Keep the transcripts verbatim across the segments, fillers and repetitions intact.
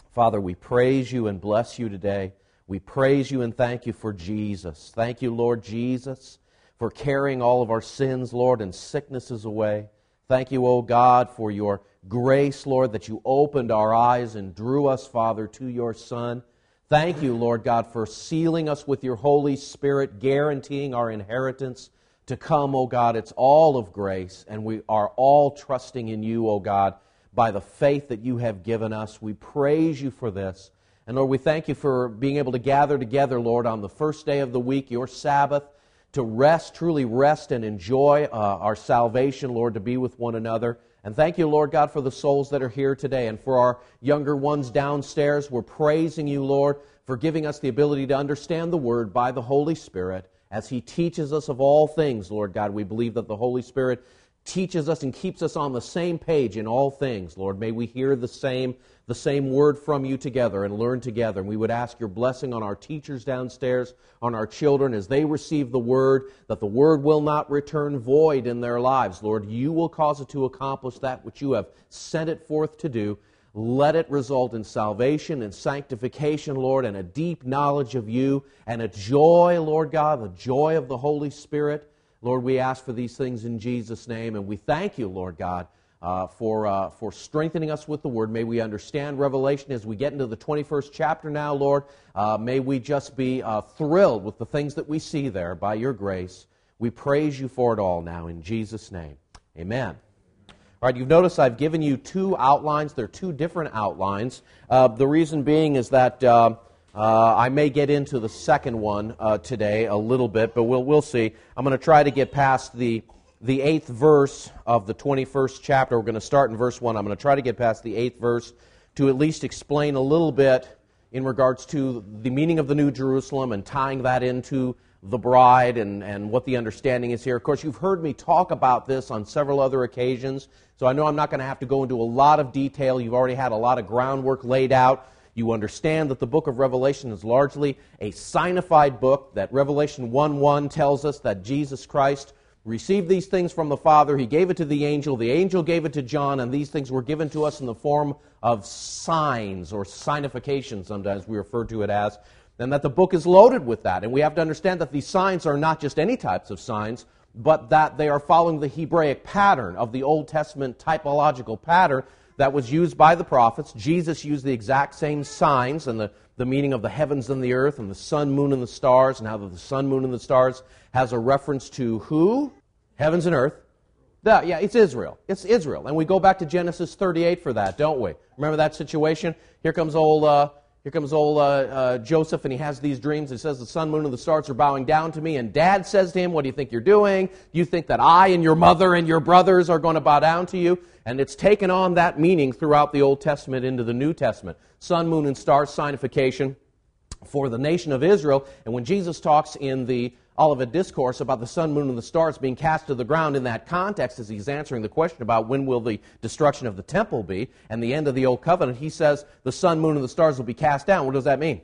Father, we praise you and bless you today. We praise you and thank you for Jesus. Thank you, Lord Jesus, for carrying all of our sins, Lord, and sicknesses away. Thank you, O God, for your grace, Lord, that you opened our eyes and drew us, Father, to your Son. Thank you, Lord God, for sealing us with your Holy Spirit, guaranteeing our inheritance to come, O God. It's all of grace, and we are all trusting in you, O God, by the faith that you have given us. We praise you for this. And Lord, we thank you for being able to gather together, Lord, on the first day of the week, your Sabbath, to rest, truly rest and enjoy uh, our salvation, Lord, to be with one another. And thank you, Lord God, for the souls that are here today. And for our younger ones downstairs, we're praising you, Lord, for giving us the ability to understand the Word by the Holy Spirit as He teaches us of all things, Lord God. We believe that the Holy Spirit teaches us and keeps us on the same page in all things, Lord. May we hear the same, the same word from you together and learn together. And we would ask your blessing on our teachers downstairs, on our children, as they receive the word, that the word will not return void in their lives, Lord. You will cause it to accomplish that which you have sent it forth to do. Let it result in salvation and sanctification, Lord, and a deep knowledge of you, and a joy, Lord God, the joy of the Holy Spirit. Lord, we ask for these things in Jesus' name, and we thank you, Lord God, uh, for uh, for strengthening us with the Word. May we understand Revelation as we get into the twenty-first chapter now, Lord. Uh, may we just be uh, thrilled with the things that we see there by your grace. We praise you for it all now, in Jesus' name. Amen. All right, you've noticed I've given you two outlines. They're two different outlines. Uh, the reason being is that Uh, Uh, I may get into the second one uh, today a little bit, but we'll we'll see. I'm going to try to get past the the eighth verse of the twenty-first chapter. We're going to start in verse one. I'm going to try to get past the eighth verse to at least explain a little bit in regards to the meaning of the New Jerusalem and tying that into the bride and, and what the understanding is here. Of course, you've heard me talk about this on several other occasions, so I know I'm not going to have to go into a lot of detail. You've already had a lot of groundwork laid out. You understand that the book of Revelation is largely a signified book, that Revelation one one tells us that Jesus Christ received these things from the Father. He gave it to the angel. The angel gave it to John, and these things were given to us in the form of signs or signification, sometimes we refer to it as, and that the book is loaded with that. And we have to understand that these signs are not just any types of signs, but that they are following the Hebraic pattern of the Old Testament typological pattern that was used by the prophets. Jesus used the exact same signs and the, the meaning of the heavens and the earth and the sun, moon, and the stars, and how the sun, moon, and the stars has a reference to who? Heavens and earth. The, yeah, it's Israel. It's Israel. And we go back to Genesis thirty-eight for that, don't we? Remember that situation? Here comes old uh, here comes old uh, uh, Joseph, and he has these dreams. He says, the sun, moon, and the stars are bowing down to me. And Dad says to him, what do you think you're doing? Do you think that I and your mother and your brothers are going to bow down to you? And it's taken on that meaning throughout the Old Testament into the New Testament. Sun, moon, and stars, signification for the nation of Israel. And when Jesus talks in the Olivet Discourse about the sun, moon, and the stars being cast to the ground in that context, as he's answering the question about when will the destruction of the temple be and the end of the Old Covenant, he says the sun, moon, and the stars will be cast down. What does that mean?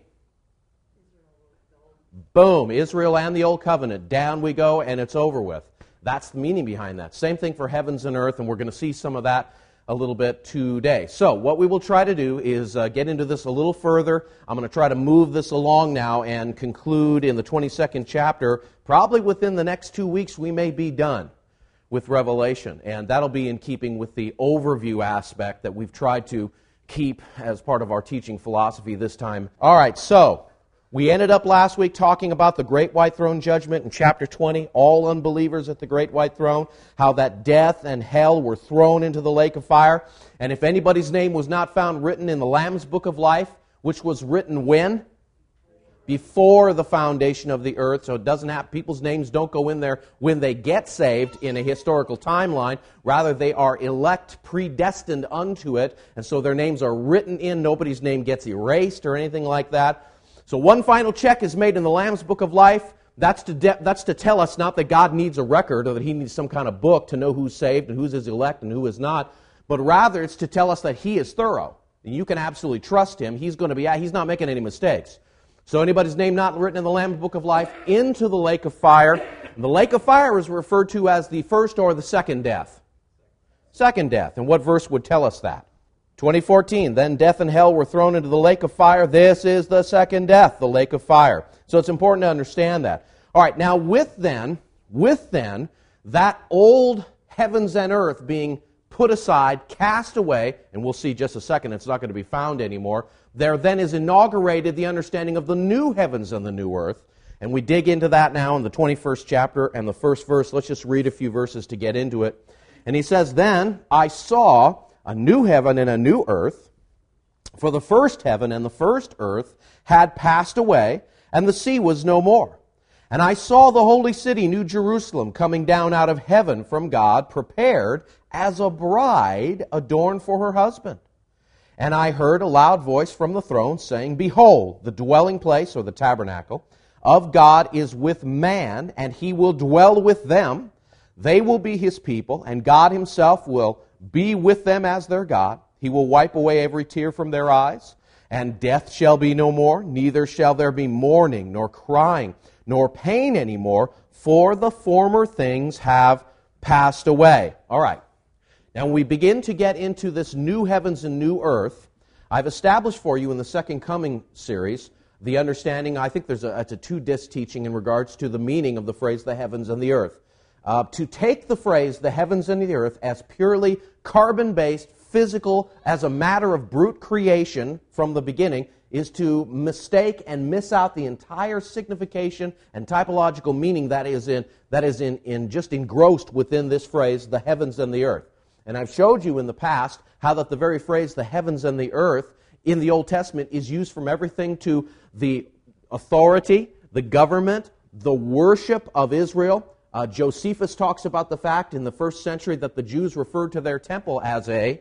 Boom, Israel and the Old Covenant. Down we go, and it's over with. That's the meaning behind that. Same thing for heavens and earth, and we're going to see some of that a little bit today. So what we will try to do is uh, get into this a little further. I'm going to try to move this along now and conclude in the twenty-second chapter. Probably within the next two weeks we may be done with Revelation, and that'll be in keeping with the overview aspect that we've tried to keep as part of our teaching philosophy this time. All right, so we ended up last week talking about the Great White Throne Judgment in chapter twenty, all unbelievers at the Great White Throne, how that death and hell were thrown into the lake of fire. And if anybody's name was not found written in the Lamb's Book of Life, which was written when? Before the foundation of the earth. So it doesn't have, people's names don't go in there when they get saved in a historical timeline. Rather, they are elect, predestined unto it. And so their names are written in. Nobody's name gets erased or anything like that. So one final check is made in the Lamb's Book of Life. That's to de- that's to tell us not that God needs a record or that He needs some kind of book to know who's saved and who's His elect and who is not, but rather it's to tell us that He is thorough. And you can absolutely trust Him. He's going to be, He's not making any mistakes. So anybody's name not written in the Lamb's Book of Life, into the lake of fire. And the lake of fire is referred to as the first or the second death. Second death. And what verse would tell us that? twenty fourteen, then death and hell were thrown into the lake of fire. This is the second death, the lake of fire. So it's important to understand that. All right, now with then, with then, that old heavens and earth being put aside, cast away, and we'll see just a second, it's not going to be found anymore, there then is inaugurated the understanding of the new heavens and the new earth. And we dig into that now in the twenty-first chapter and the first verse. Let's just read a few verses to get into it. And he says, then I saw a new heaven and a new earth, for the first heaven and the first earth had passed away, and the sea was no more. And I saw the holy city, New Jerusalem, coming down out of heaven from God, prepared as a bride adorned for her husband. And I heard a loud voice from the throne saying, behold, the dwelling place, or the tabernacle, of God is with man, and he will dwell with them. They will be his people, and God himself will be with them as their God. He will wipe away every tear from their eyes, and death shall be no more, neither shall there be mourning, nor crying, nor pain anymore, for the former things have passed away. All right. Now, when we begin to get into this new heavens and new earth, I've established for you in the Second Coming series the understanding, I think there's a, it's a two-disc teaching in regards to the meaning of the phrase the heavens and the earth. Uh, to take the phrase the heavens and the earth as purely carbon-based, physical, as a matter of brute creation from the beginning, is to mistake and miss out the entire signification and typological meaning that is in that is in, in just engrossed within this phrase, the heavens and the earth. And I've showed you in the past how that the very phrase, the heavens and the earth, in the Old Testament is used from everything to the authority, the government, the worship of Israel. Uh, Josephus talks about the fact in the first century that the Jews referred to their temple as a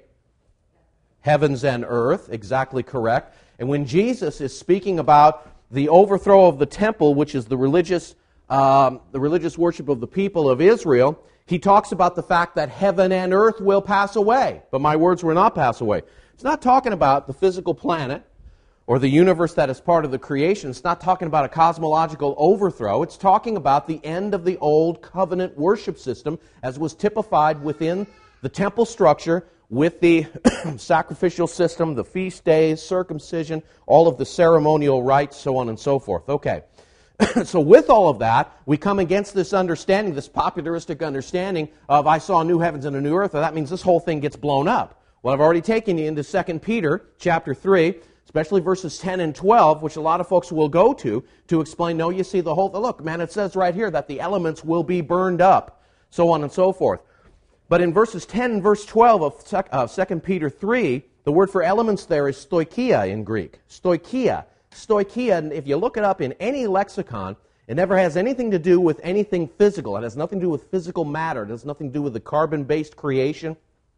heavens and earth, exactly correct. And when Jesus is speaking about the overthrow of the temple, which is the religious, um, the religious worship of the people of Israel, he talks about the fact that heaven and earth will pass away, but my words will not pass away. It's not talking about the physical planet or the universe that is part of the creation. It's not talking about a cosmological overthrow. It's talking about the end of the old covenant worship system as was typified within the temple structure with the sacrificial system, the feast days, circumcision, all of the ceremonial rites, so on and so forth. Okay. So with all of that, we come against this understanding, this popularistic understanding of I saw a new heavens and a new earth, and that means this whole thing gets blown up. Well, I've already taken you into Second Peter chapter three, especially verses ten and twelve, which a lot of folks will go to, to explain, no, you see the whole, look, man, it says right here that the elements will be burned up, so on and so forth. But in verses ten and verse twelve of Second Peter three, the word for elements there is stoicheia in Greek. Stoicheia. Stoicheia, if you look it up in any lexicon, it never has anything to do with anything physical. It has nothing to do with physical matter. It has nothing to do with the carbon-based creation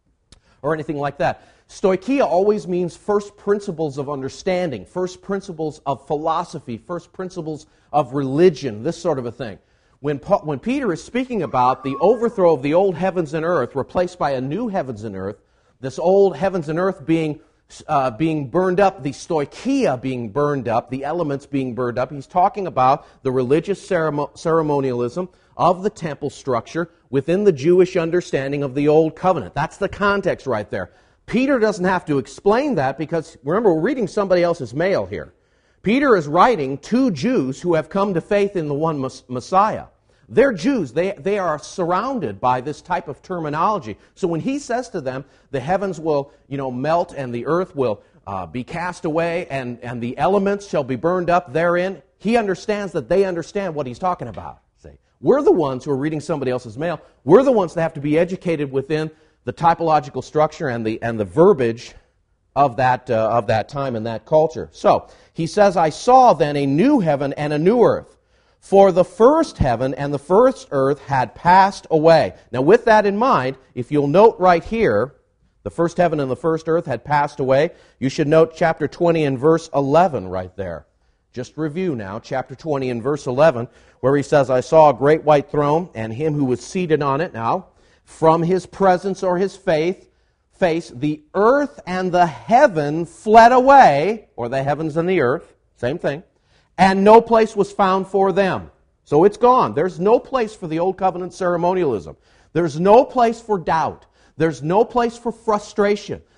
or anything like that. Stoicheia always means first principles of understanding, first principles of philosophy, first principles of religion, this sort of a thing. When, Paul, when Peter is speaking about the overthrow of the old heavens and earth replaced by a new heavens and earth, this old heavens and earth being uh, being burned up, the stoicheia being burned up, the elements being burned up, he's talking about the religious ceremo- ceremonialism of the temple structure within the Jewish understanding of the Old Covenant. That's the context right there. Peter doesn't have to explain that because, remember, we're reading somebody else's mail here. Peter is writing to Jews who have come to faith in the one Messiah. They're Jews. They, they are surrounded by this type of terminology. So when he says to them, the heavens will, you know, melt and the earth will uh, be cast away and, and the elements shall be burned up therein, he understands that they understand what he's talking about. See, we're the ones who are reading somebody else's mail. We're the ones that have to be educated within the typological structure and the and the verbiage of that uh, of that time and that culture. So he says, I saw then a new heaven and a new earth. For the first heaven and the first earth had passed away. Now with that in mind, if you'll note right here, the first heaven and the first earth had passed away, you should note chapter twenty and verse eleven right there. Just review now, chapter twenty and verse eleven, where he says, I saw a great white throne and him who was seated on it. Now, from his presence or his faith, face, the earth and the heaven fled away, or the heavens and the earth, same thing, and no place was found for them. So it's gone. There's no place for the Old Covenant ceremonialism. There's no place for doubt. There's no place for frustration.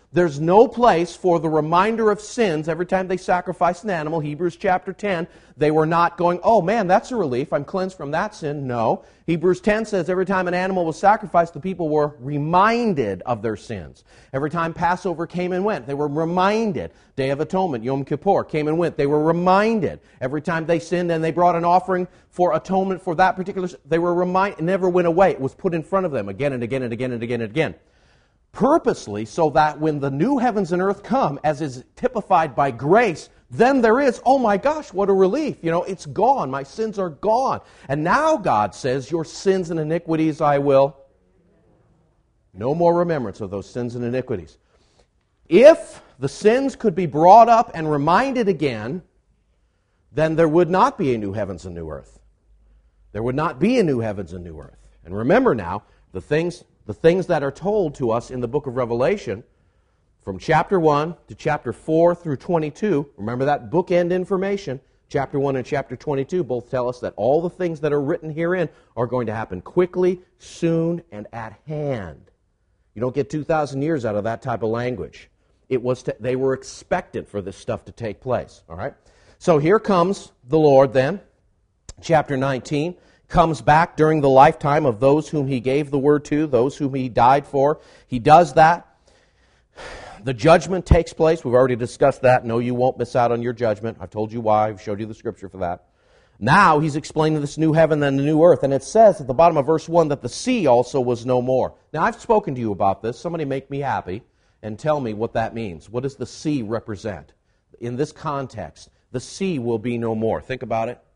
There's no place for the reminder of sins every time they sacrificed an animal. Hebrews chapter ten, they were not going, oh man, that's a relief, I'm cleansed from that sin. No. Hebrews ten says every time an animal was sacrificed, the people were reminded of their sins. Every time Passover came and went, they were reminded. Day of Atonement, Yom Kippur, came and went, they were reminded. Every time they sinned and they brought an offering for atonement for that particular sin, they were reminded. It never went away. It was put in front of them again and again and again and again and again. Purposely, so that when the new heavens and earth come, as is typified by grace, then there is, oh my gosh, what a relief. You know, it's gone. My sins are gone. And now God says, your sins and iniquities I will. No more remembrance of those sins and iniquities. If the sins could be brought up and reminded again, then there would not be a new heavens and new earth. There would not be a new heavens and new earth. And remember now, the things... The things that are told to us in the book of Revelation, from chapter one to chapter four through twenty-two, remember that bookend information, chapter one and chapter twenty-two both tell us that all the things that are written herein are going to happen quickly, soon, and at hand. You don't get two thousand years out of that type of language. It was to, they were expectant for this stuff to take place. All right. So here comes the Lord then, chapter nineteen. Comes back during the lifetime of those whom he gave the word to, those whom he died for. He does that. The judgment takes place. We've already discussed that. No, you won't miss out on your judgment. I've told you why. I've showed you the scripture for that. Now he's explaining this new heaven and the new earth. And it says at the bottom of verse one that the sea also was no more. Now I've spoken to you about this. Somebody make me happy and tell me what that means. What does the sea represent? In this context, the sea will be no more. Think about it.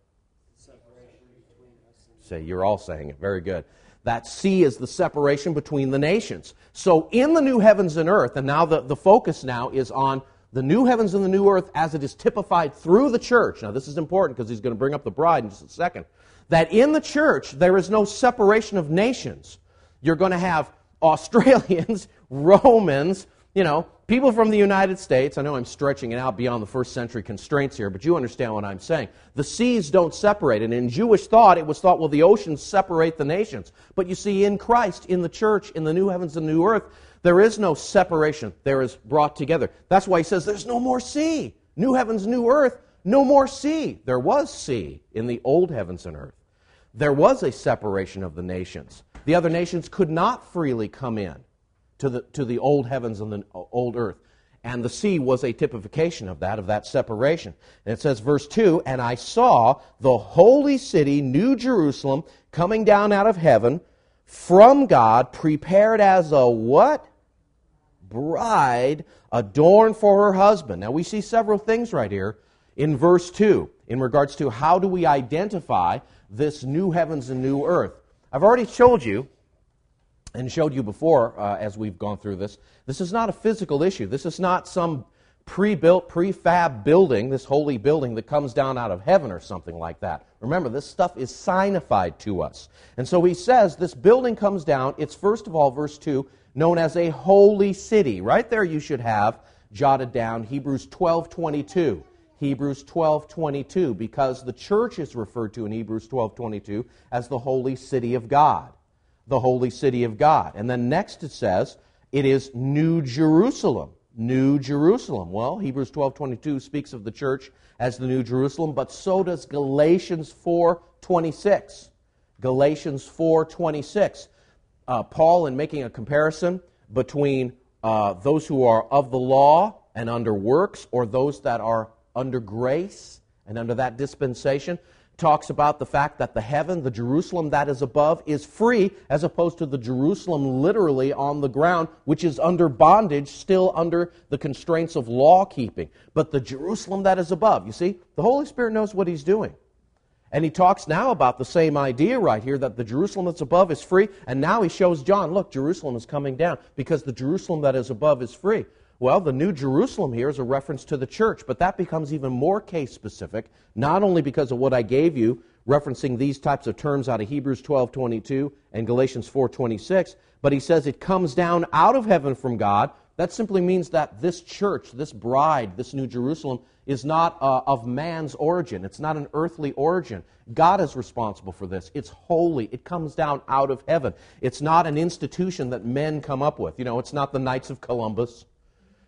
Say, you're all saying it. Very good. That sea is the separation between the nations. So in the new heavens and earth, and now the, the focus now is on the new heavens and the new earth as it is typified through the church. Now this is important because he's going to bring up the bride in just a second. That in the church there is no separation of nations. You're going to have Australians, Romans, you know, people from the United States. I know I'm stretching it out beyond the first century constraints here, but you understand what I'm saying. The seas don't separate. And in Jewish thought, it was thought, well, the oceans separate the nations. But you see, in Christ, in the church, in the new heavens and new earth, there is no separation. There is brought together. That's why he says there's no more sea. New heavens, new earth, no more sea. There was sea in the old heavens and earth. There was a separation of the nations. The other nations could not freely come in to the to the old heavens and the old earth. And the sea was a typification of that, of that separation. And it says, verse two, and I saw the holy city, New Jerusalem, coming down out of heaven from God, prepared as a what? Bride, adorned for her husband. Now we see several things right here in verse two in regards to how do we identify this new heavens and new earth. I've already told you and showed you before uh, as we've gone through this, this is not a physical issue. This is not some pre-built, prefab building, this holy building that comes down out of heaven or something like that. Remember, this stuff is signified to us. And so he says this building comes down. It's first of all, verse two, known as a holy city. Right there you should have jotted down Hebrews twelve twenty-two. Hebrews twelve twenty-two, because the church is referred to in Hebrews twelve twenty-two as the holy city of God. The holy city of God. And then next it says, it is New Jerusalem. New Jerusalem. Well, Hebrews twelve twenty-two speaks of the church as the New Jerusalem, but so does Galatians four twenty-six. Galatians four twenty-six. Uh, Paul, in making a comparison between uh, those who are of the law and under works, or those that are under grace and under that dispensation, talks about the fact that the heaven, the Jerusalem that is above, is free, as opposed to the Jerusalem literally on the ground, which is under bondage, still under the constraints of law-keeping. But the Jerusalem that is above, you see, the Holy Spirit knows what He's doing. And He talks now about the same idea right here, that the Jerusalem that's above is free, and now He shows John, look, Jerusalem is coming down, because the Jerusalem that is above is free. Well, the New Jerusalem here is a reference to the church, but that becomes even more case-specific, not only because of what I gave you, referencing these types of terms out of Hebrews twelve twenty-two and Galatians four twenty-six, but he says it comes down out of heaven from God. That simply means that this church, this bride, this New Jerusalem, is not uh, of man's origin. It's not an earthly origin. God is responsible for this. It's holy. It comes down out of heaven. It's not an institution that men come up with. You know, it's not the Knights of Columbus.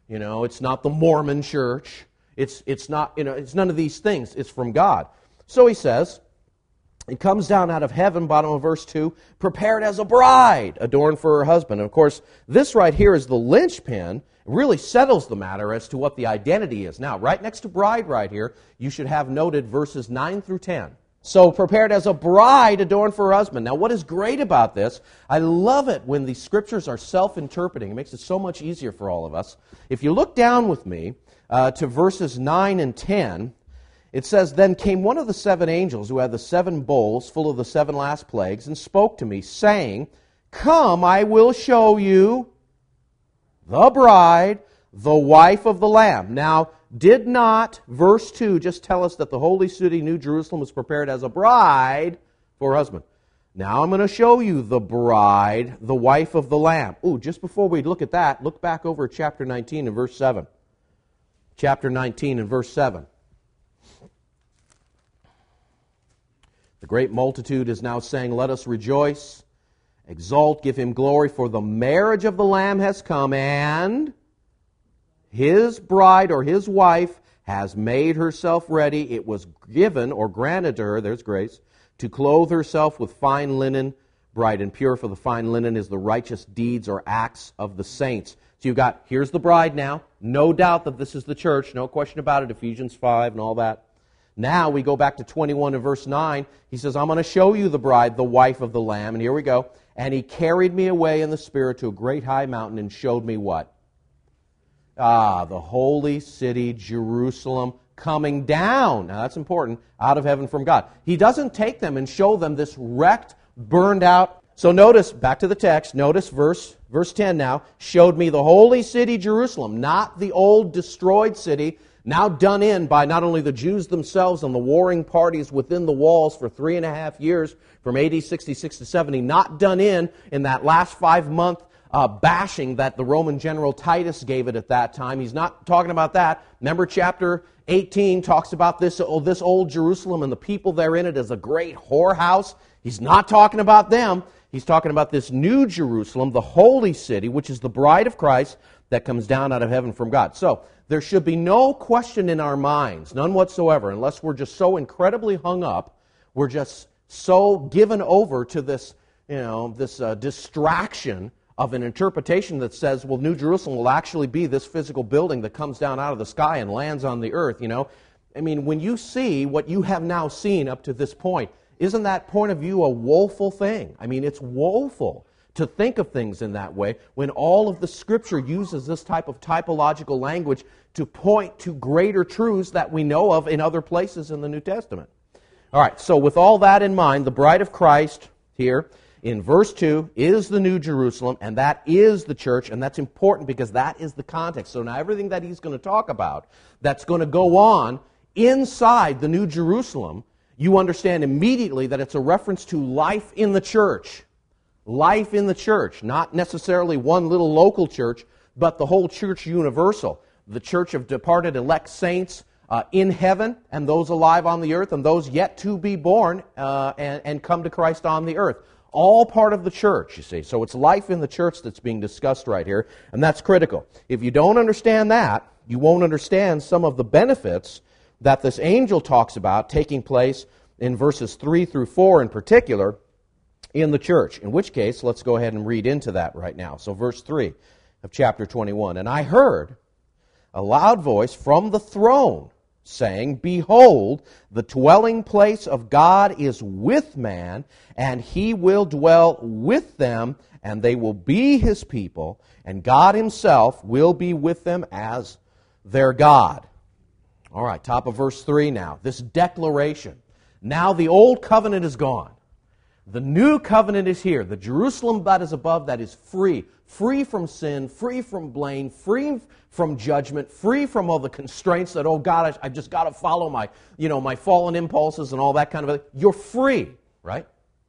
You know, it's not the Mormon church. It's, it's not, you know, it's none of these things. It's from God. So he says, it comes down out of heaven, bottom of verse two, prepared as a bride, adorned for her husband. And of course, this right here is the linchpin. It really settles the matter as to what the identity is. Now, right next to bride right here, you should have noted verses nine through ten. So, prepared as a bride adorned for her husband. Now, what is great about this, I love it when the Scriptures are self-interpreting. It makes it so much easier for all of us. If you look down with me uh, to verses nine and ten, it says, Then came one of the seven angels who had the seven bowls full of the seven last plagues and spoke to me, saying, Come, I will show you the bride, the wife of the Lamb. Now, did not verse two just tell us that the holy city, New Jerusalem, was prepared as a bride for her husband? Now I'm going to show you the bride, the wife of the Lamb. Ooh, just before we look at that, look back over at chapter nineteen and verse seven. Chapter nineteen and verse seven. The great multitude is now saying, Let us rejoice, exult, give him glory, for the marriage of the Lamb has come, and his bride or his wife has made herself ready. It was given or granted to her, there's grace, to clothe herself with fine linen, bright and pure, for the fine linen is the righteous deeds or acts of the saints. So you've got, here's the bride now. No doubt that this is the church. No question about it. Ephesians five and all that. Now we go back to twenty-one and verse nine. He says, I'm going to show you the bride, the wife of the Lamb. And here we go. And he carried me away in the Spirit to a great high mountain and showed me what? Ah, the holy city, Jerusalem, coming down. Now that's important, out of heaven from God. He doesn't take them and show them this wrecked, burned out. So notice, back to the text, notice verse, verse ten now, showed me the holy city, Jerusalem, not the old destroyed city, now done in by not only the Jews themselves and the warring parties within the walls for three and a half years, from A D sixty-six to seventy, not done in in that last five-month Uh, bashing that the Roman general Titus gave it at that time. He's not talking about that. Remember chapter eighteen talks about this, oh, this old Jerusalem and the people therein it as a great whorehouse. He's not talking about them. He's talking about this new Jerusalem, the holy city, which is the bride of Christ that comes down out of heaven from God. So there should be no question in our minds, none whatsoever, unless we're just so incredibly hung up, we're just so given over to this, you know, this uh, distraction of an interpretation that says, well, New Jerusalem will actually be this physical building that comes down out of the sky and lands on the earth, you know. I mean, when you see what you have now seen up to this point, isn't that point of view a woeful thing? I mean, it's woeful to think of things in that way when all of the Scripture uses this type of typological language to point to greater truths that we know of in other places in the New Testament. All right, so with all that in mind, the bride of Christ here, in verse two, is the New Jerusalem, and that is the church, and that's important because that is the context. So now everything that he's going to talk about that's going to go on inside the New Jerusalem, you understand immediately that it's a reference to life in the church. Life in the church, not necessarily one little local church, but the whole church universal. The church of departed elect saints uh, in heaven, and those alive on the earth, and those yet to be born uh, and, and come to Christ on the earth. All part of the church, you see. So it's life in the church that's being discussed right here, and that's critical. If you don't understand that, you won't understand some of the benefits that this angel talks about taking place in verses three through four in particular in the church. In which case, let's go ahead and read into that right now. So verse three of chapter twenty-one. And I heard a loud voice from the throne saying, Behold, the dwelling place of God is with man, and he will dwell with them, and they will be his people, and God himself will be with them as their God. All right, top of verse three now. This declaration. Now the old covenant is gone. The new covenant is here. The Jerusalem that is above that is free. Free from sin, free from blame, free from judgment, free from all the constraints that, oh God, I, I've just got to follow my, you know, my fallen impulses and all that kind of thing. You're free, right?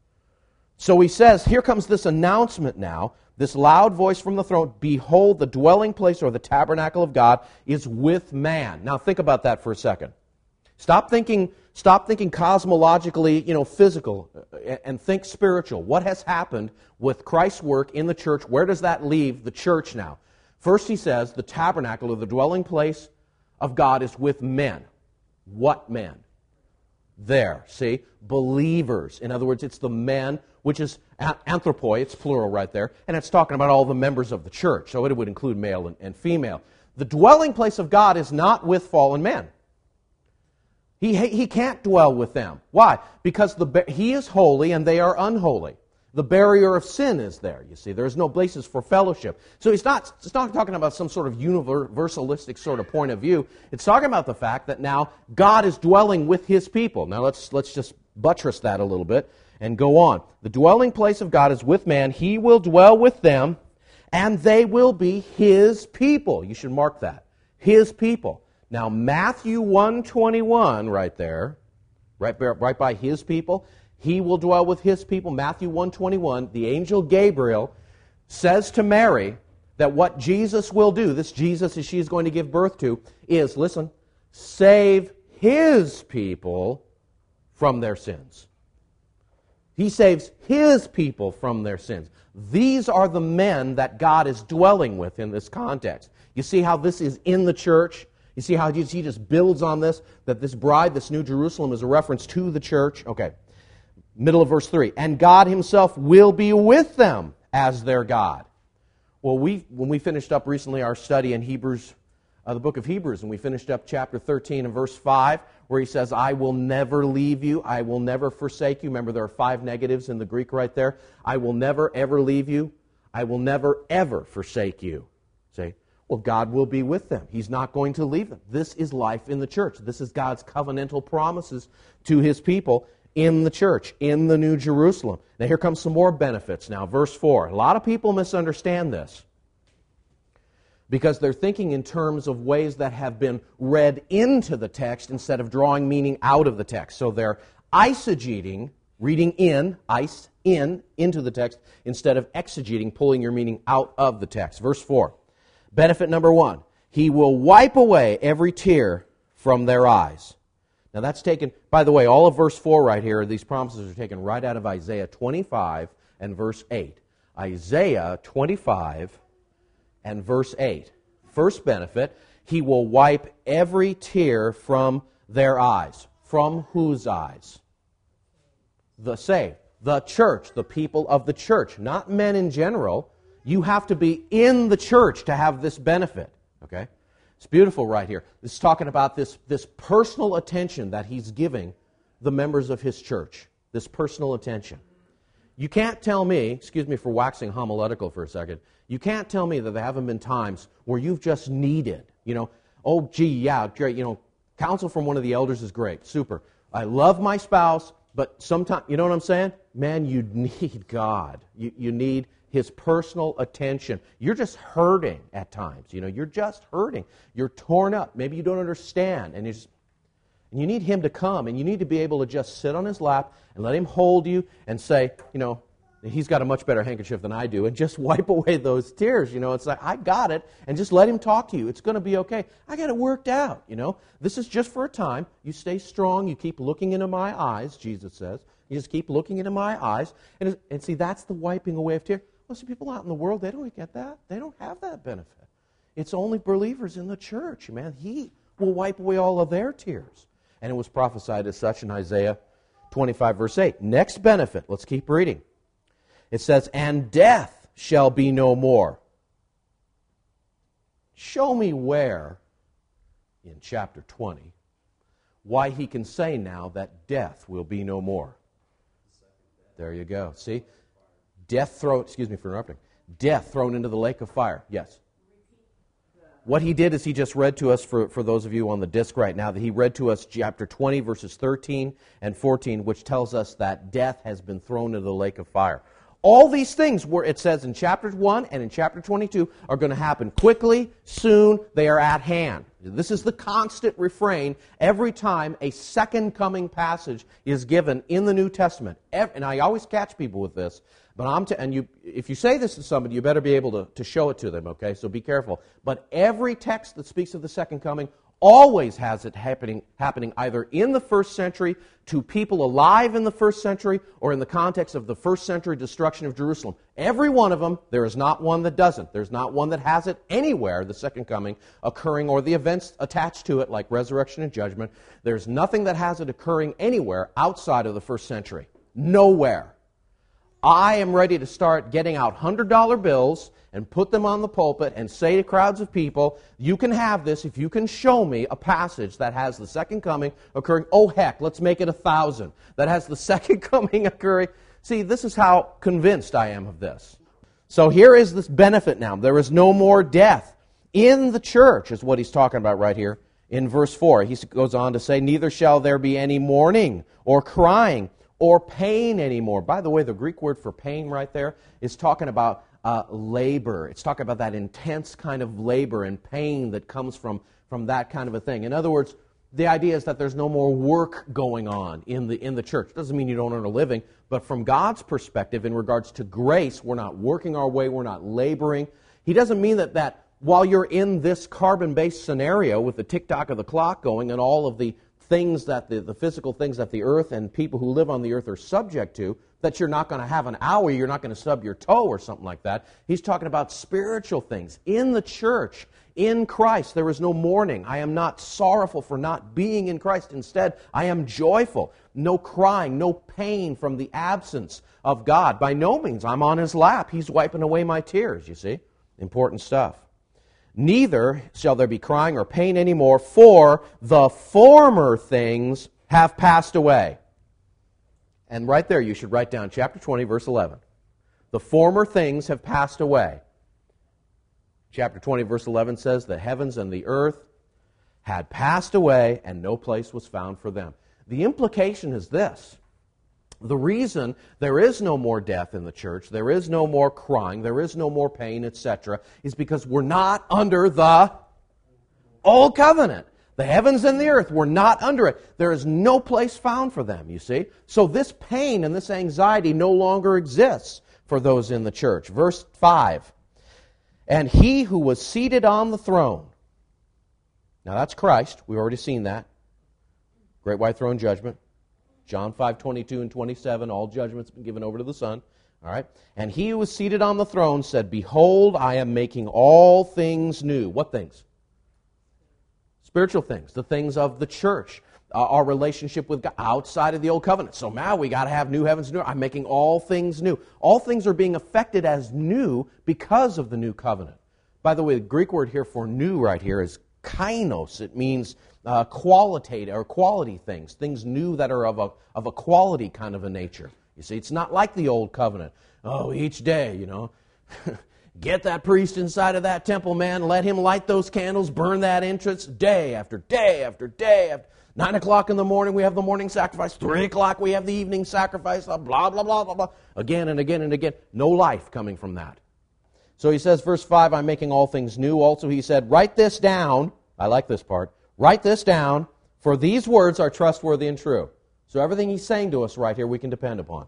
So he says, here comes this announcement now, this loud voice from the throne, Behold, the dwelling place or the tabernacle of God is with man. Now think about that for a second. Stop thinking, stop thinking cosmologically, you know, physical, and think spiritual. What has happened with Christ's work in the church? Where does that leave the church now? First he says the tabernacle, or the dwelling place of God, is with men. What men? There, see? Believers. In other words, it's the men, which is anthropoi, it's plural right there, and it's talking about all the members of the church, so it would include male and, and female. The dwelling place of God is not with fallen men. He, he can't dwell with them. Why? Because the, he is holy and they are unholy. The barrier of sin is there, you see. There is no basis for fellowship. So he's not, it's not talking about some sort of universalistic sort of point of view. It's talking about the fact that now God is dwelling with His people. Now let's, let's just buttress that a little bit and go on. The dwelling place of God is with man. He will dwell with them, and they will be His people. You should mark that. His people. Now Matthew one twenty-one right there, right, right by His people, He will dwell with His people. Matthew one twenty-one, the angel Gabriel says to Mary that what Jesus will do, this Jesus that she is going to give birth to, is, listen, save His people from their sins. He saves His people from their sins. These are the men that God is dwelling with in this context. You see how this is in the church? You see how He just builds on this, that this bride, this New Jerusalem, is a reference to the church? Okay. Middle of verse three. And God Himself will be with them as their God. Well, we when we finished up recently our study in Hebrews, uh, the book of Hebrews, and we finished up chapter thirteen and verse five, where he says, I will never leave you, I will never forsake you. Remember, there are five negatives in the Greek right there. I will never, ever leave you. I will never, ever forsake you. See? Well, God will be with them. He's not going to leave them. This is life in the church. This is God's covenantal promises to His people in the church, in the New Jerusalem. Now here comes some more benefits. Now, verse four. A lot of people misunderstand this because they're thinking in terms of ways that have been read into the text instead of drawing meaning out of the text. So they're eisegeting, reading in, eis, in, into the text, instead of exegeting, pulling your meaning out of the text. Verse four. Benefit number one. He will wipe away every tear from their eyes. Now that's taken, by the way, all of verse four right here, these promises are taken right out of Isaiah twenty-five and verse eight. Isaiah twenty-five and verse eight. First benefit, He will wipe every tear from their eyes. From whose eyes? The saved. The church, the people of the church, not men in general. You have to be in the church to have this benefit, okay? It's beautiful right here. This is talking about this, this personal attention that He's giving the members of His church. This personal attention. You can't tell me, excuse me for waxing homiletical for a second, you can't tell me that there haven't been times where you've just needed, you know, oh, gee, yeah, great, you know, counsel from one of the elders is great, super. I love my spouse, but sometimes, you know what I'm saying? Man, you need God. You, you need His personal attention. You're just hurting at times. You know, you're just hurting. You're torn up. Maybe you don't understand. And, just, and you need Him to come, and you need to be able to just sit on His lap and let Him hold you and say, you know, He's got a much better handkerchief than I do, and just wipe away those tears. You know, it's like, I got it, and just let Him talk to you. It's going to be okay. I got it worked out, you know. This is just for a time. You stay strong. You keep looking into my eyes, Jesus says. You just keep looking into my eyes. And, and see, that's the wiping away of tears. Well, see, people out in the world, they don't get that. They don't have that benefit. It's only believers in the church, man. He will wipe away all of their tears. And it was prophesied as such in Isaiah twenty-five, verse eight. Next benefit, let's keep reading. It says, and death shall be no more. Show me where, in chapter twenty, why he can say now that death will be no more. There you go. See? Death thrown, excuse me for interrupting, death thrown into the lake of fire. Yes. What he did is he just read to us, for, for those of you on the disc right now, that he read to us chapter twenty, verses thirteen and fourteen, which tells us that death has been thrown into the lake of fire. All these things, where it says in chapter one and in chapter twenty-two, are going to happen quickly, soon, they are at hand. This is the constant refrain every time a second coming passage is given in the New Testament. And I always catch people with this, but I'm t- and you, if you say this to somebody, you better be able to, to show it to them, okay? So be careful. But every text that speaks of the second coming always has it happening, happening either in the first century to people alive in the first century or in the context of the first century destruction of Jerusalem. Every one of them, there is not one that doesn't. There's not one that has it anywhere, the second coming, occurring, or the events attached to it, like resurrection and judgment. There's nothing that has it occurring anywhere outside of the first century. Nowhere. I am ready to start getting out one hundred dollar bills and put them on the pulpit and say to crowds of people, you can have this if you can show me a passage that has the second coming occurring. Oh, heck, let's make it a thousand. That has the second coming occurring. See, this is how convinced I am of this. So here is this benefit now. There is no more death in the church, is what he's talking about right here in verse four. He goes on to say, neither shall there be any mourning or crying or pain anymore. By the way, the Greek word for pain right there is talking about uh, labor. It's talking about that intense kind of labor and pain that comes from, from that kind of a thing. In other words, the idea is that there's no more work going on in the, in the church. Doesn't mean you don't earn a living, but from God's perspective, in regards to grace, we're not working our way, we're not laboring. He doesn't mean that, that while you're in this carbon-based scenario with the tick-tock of the clock going and all of the things that the, the physical things that the earth and people who live on the earth are subject to, that you're not going to have an hour, you're not going to stub your toe or something like that. He's talking about spiritual things. In the church, in Christ, there is no mourning. I am not sorrowful for not being in Christ. Instead, I am joyful. No crying, no pain from the absence of God. By no means, I'm on His lap. He's wiping away my tears, you see. Important stuff. Neither shall there be crying or pain anymore, for the former things have passed away. And right there you should write down chapter twenty, verse eleven. The former things have passed away. Chapter twenty, verse eleven says, the heavens and the earth had passed away, and no place was found for them. The implication is this. The reason there is no more death in the church, there is no more crying, there is no more pain, et cetera, is because we're not under the old covenant. The heavens and the earth, we're not under it. There is no place found for them, you see. So this pain and this anxiety no longer exists for those in the church. Verse five, and He who was seated on the throne. Now that's Christ. We've already seen that. Great white throne judgment. John five, twenty-two and twenty-seven, all judgment's been given over to the Son. All right? And He who was seated on the throne said, behold, I am making all things new. What things? Spiritual things, the things of the church, uh, our relationship with God outside of the old covenant. So now we got to have new heavens, new earth. I'm making all things new. All things are being affected as new because of the new covenant. By the way, the Greek word here for new right here is kainos. It means uh, qualitative or quality things, things new that are of a of a quality kind of a nature. You see, it's not like the old covenant. Oh, each day, you know, get that priest inside of that temple, man. Let him light those candles, burn that entrance, day after day after day. After nine o'clock in the morning, we have the morning sacrifice. Three o'clock, we have the evening sacrifice. Blah blah blah blah blah. Again and again and again. No life coming from that. So he says, verse five, I'm making all things new. Also he said, write this down. I like this part. Write this down, for these words are trustworthy and true. So everything he's saying to us right here, we can depend upon.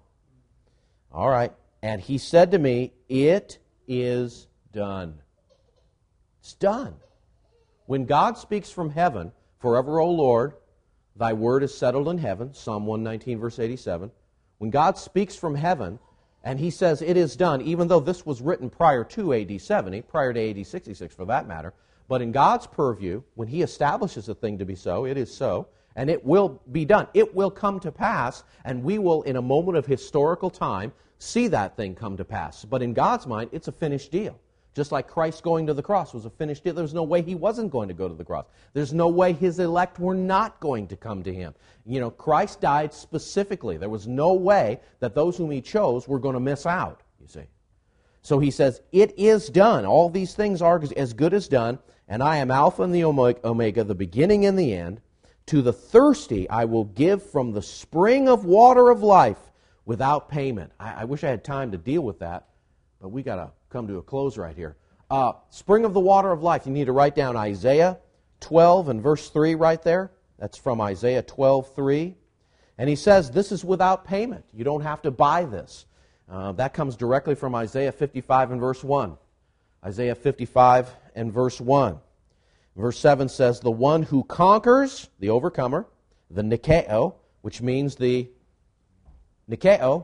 All right. And he said to me, it is done. It's done. When God speaks from heaven, forever, O Lord, thy word is settled in heaven, Psalm one nineteen, verse eighty-seven. When God speaks from heaven, and He says, it is done, even though this was written prior to A D seventy, prior to A D sixty-six for that matter, but in God's purview, when He establishes a thing to be so, it is so, and it will be done. It will come to pass, and we will, in a moment of historical time, see that thing come to pass. But in God's mind, it's a finished deal. Just like Christ going to the cross was a finished deal. There's no way He wasn't going to go to the cross. There's no way His elect were not going to come to Him. You know, Christ died specifically. There was no way that those whom He chose were going to miss out, you see. So He says, it is done. All these things are as good as done, and I am Alpha and the Omega, the beginning and the end. To the thirsty I will give from the spring of water of life without payment. I, I wish I had time to deal with that, but we got to come to a close right here. Uh, spring of the water of life. You need to write down Isaiah twelve and verse three right there. That's from Isaiah twelve, three. And he says this is without payment. You don't have to buy this. Uh, that comes directly from Isaiah fifty-five and verse one. Isaiah fifty-five and verse one. Verse seven says, the one who conquers, the overcomer, the Nikeo, which means the Nikeo,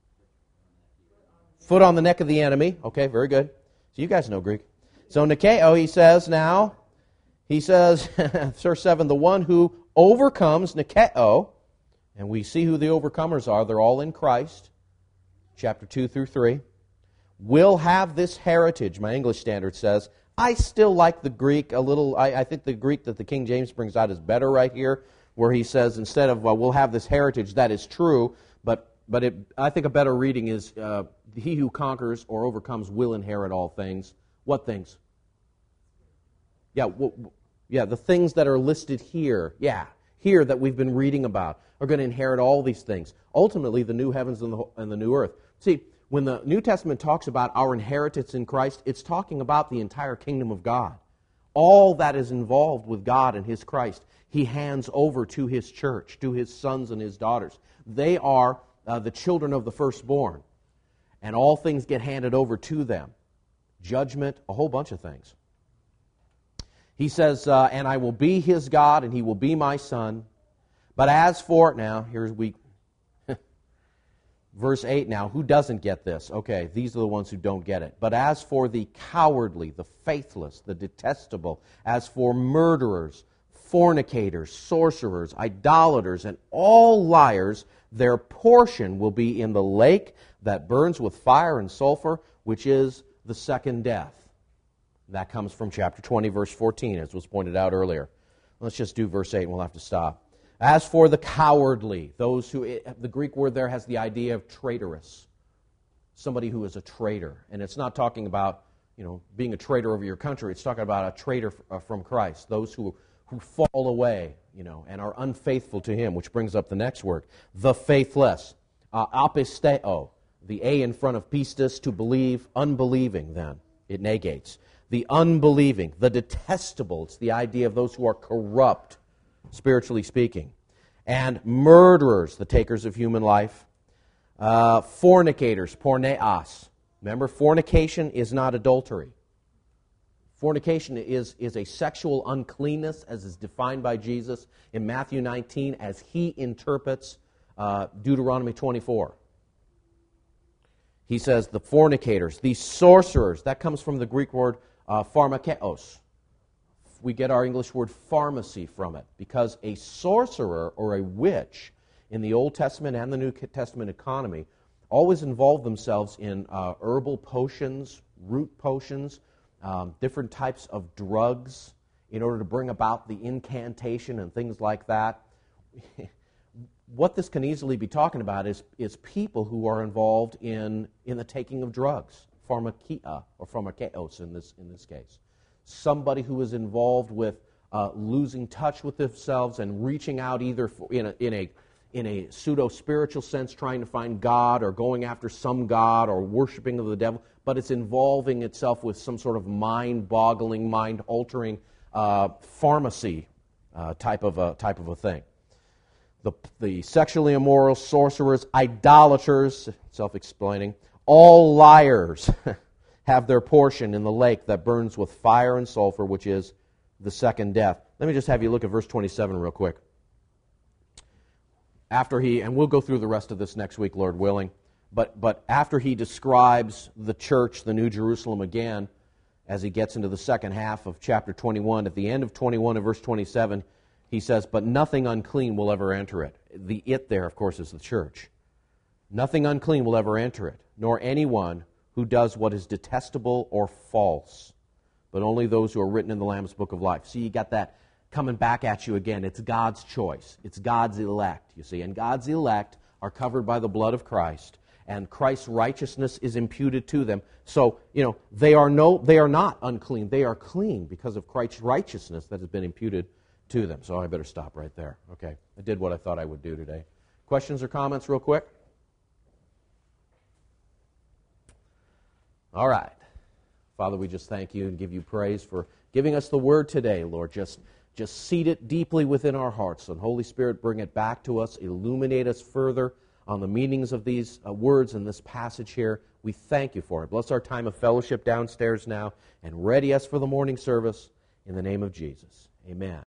foot on the neck of the enemy. Okay, very good. So you guys know Greek. So Nikeo, he says now, he says, verse seven, the one who overcomes, Nikeo, and we see who the overcomers are. They're all in Christ, chapter two through three, will have this heritage. My English Standard says, I still like the Greek a little. I, I think the Greek that the King James brings out is better right here, where he says instead of, well, we'll have this heritage, that is true, but but it, I think a better reading is, uh, he who conquers or overcomes will inherit all things. What things? Yeah, w- yeah, the things that are listed here, yeah, here that we've been reading about, are going to inherit all these things. Ultimately, the new heavens and the, and the new earth. See, when the New Testament talks about our inheritance in Christ, it's talking about the entire kingdom of God. All that is involved with God and His Christ, He hands over to His church, to His sons and His daughters. They are uh, the children of the firstborn, and all things get handed over to them. Judgment, a whole bunch of things. He says, uh, and I will be His God, and He will be my son. But as for, now, here's we, verse eight now, who doesn't get this? Okay, these are the ones who don't get it. But as for the cowardly, the faithless, the detestable, as for murderers, fornicators, sorcerers, idolaters, and all liars, their portion will be in the lake that burns with fire and sulfur, which is the second death. That comes from chapter twenty, verse fourteen, as was pointed out earlier. Let's just do verse eight, and we'll have to stop. As for the cowardly, those who, it, the Greek word there has the idea of traitorous. Somebody who is a traitor. And it's not talking about, you know, being a traitor over your country. It's talking about a traitor from Christ. Those who, who fall away, you know, and are unfaithful to Him, which brings up the next word. The faithless. Uh, apisteo. The A in front of pistis, to believe. Unbelieving, then. It negates. The unbelieving. The detestable. It's the idea of those who are corrupt, spiritually speaking. And murderers, the takers of human life. Uh, fornicators, porneas. Remember, fornication is not adultery. Fornication is, is a sexual uncleanness as is defined by Jesus in Matthew nineteen as He interprets uh, Deuteronomy twenty-four. He says the fornicators, the sorcerers, that comes from the Greek word uh, pharmakeos. We get our English word pharmacy from it, because a sorcerer or a witch in the Old Testament and the New Testament economy always involved themselves in uh, herbal potions, root potions, um, different types of drugs in order to bring about the incantation and things like that. What this can easily be talking about is, is people who are involved in, in the taking of drugs, pharmakia, or pharmakeos in this, in this case. Somebody who is involved with uh, losing touch with themselves and reaching out either for, in a, in a, in a pseudo-spiritual sense, trying to find God or going after some God or worshiping of the devil, but it's involving itself with some sort of mind-boggling, mind-altering uh, pharmacy uh, type of a, type of a thing. The, the sexually immoral, sorcerers, idolaters, self-explaining, all liars have their portion in the lake that burns with fire and sulfur, which is the second death. Let me just have you look at verse twenty-seven real quick. After he, and we'll go through the rest of this next week, Lord willing, but, but after he describes the church, the New Jerusalem again, as he gets into the second half of chapter twenty-one, at the end of twenty-one and verse twenty-seven, he says, but nothing unclean will ever enter it. The it there, of course, is the church. Nothing unclean will ever enter it, nor anyone who does what is detestable or false, but only those who are written in the Lamb's Book of Life. See, you got that coming back at you again. It's God's choice. It's God's elect, you see. And God's elect are covered by the blood of Christ, and Christ's righteousness is imputed to them. So, you know, they are no, they are not unclean. They are clean because of Christ's righteousness that has been imputed to them. So I better stop right there. Okay, I did what I thought I would do today. Questions or comments real quick? All right. Father, we just thank you and give you praise for giving us the word today, Lord. Just, just seed it deeply within our hearts. And Holy Spirit, bring it back to us. Illuminate us further on the meanings of these uh, words in this passage here. We thank you for it. Bless our time of fellowship downstairs now and ready us for the morning service. In the name of Jesus, amen.